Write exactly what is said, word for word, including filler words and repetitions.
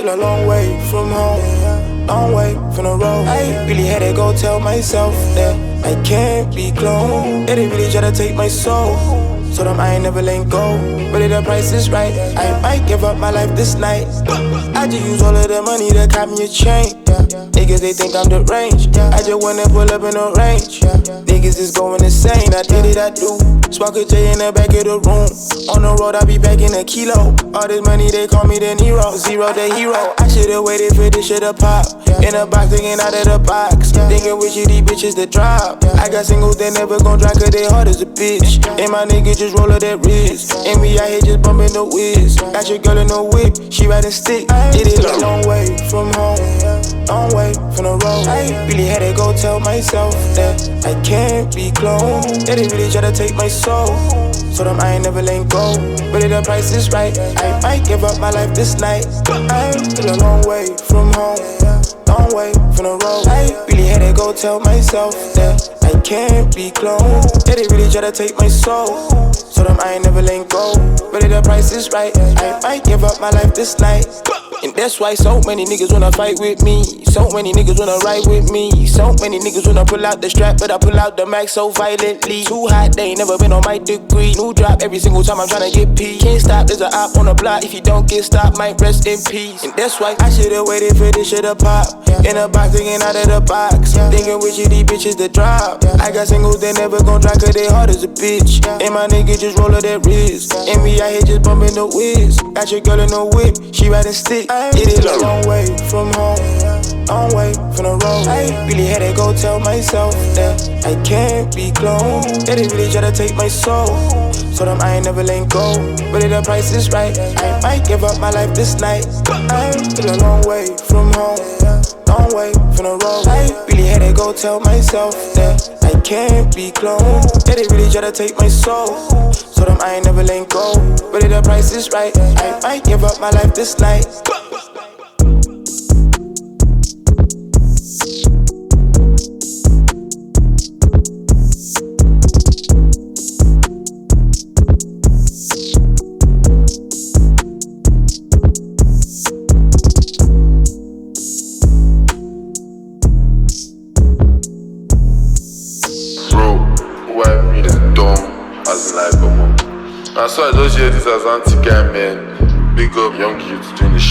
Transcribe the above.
still a long way from home, long way from the road. I really had to go tell myself that I can't be cloned. They really try to take my soul, so them I ain't never let go. But if the price is right, I might give up my life this night. I just use all of the money to cop me a chain. Niggas, they think I'm deranged. I just wanna pull up in the range. Niggas is going insane. I did it, I do. Spark a J in the back of the room. On the road, I be packing a kilo. All this money, they call me the Nero. Zero the hero. I should've waited for this shit to pop. In a box, thinking out of the box. Thinking with you, these bitches to drop. I got singles, they never gon' dry, cause they hard as a bitch. And my nigga just roll up that wrist. And we out here just bumping the whiz. Got your girl in the whip, she riding stick. Did it a long way from home, long way from the road. I really had to go tell myself that I can't be cloned. They didn't really try to take my soul, so them I ain't never let go. But if the price is right, I might give up my life this night. I'm still a long way from home, long way from the road. I really had to go tell myself that I can't be cloned. They didn't really try to take my soul, so them I ain't never let go. But if the price is right, I might give up my life this night. And that's why so many niggas wanna fight with me. So many niggas wanna ride with me. So many niggas wanna pull out the strap, but I pull out the max so violently. Too hot, they ain't never been on my degree. New drop every single time I'm tryna get P. Can't stop, there's a op on the block. If you don't get stopped, might rest in peace. And that's why I should've waited for this shit to pop. In a box, thinking out of the box. Thinking with you, these bitches to drop. I got singles, they never gon' dry, cause they hard as a bitch. And my nigga just roll up that wrist. And we out here just bumping the whiz. Got your girl in the whip, she riding stick. It is a long way from home, long way from the road. I really had to go tell myself that I can't be cloned. They didn't really try to take my soul, so them I ain't never let go. But if the price is right, I might give up my life this night. I'm still a long way from home, long way from the road. I really had to go tell myself that I can't be cloned. They didn't really try to take my soul, so them I ain't never let go. But if the price is right, I might give up my life this night. I saw I just hear this as anti-guy, man. Big up young kids doing the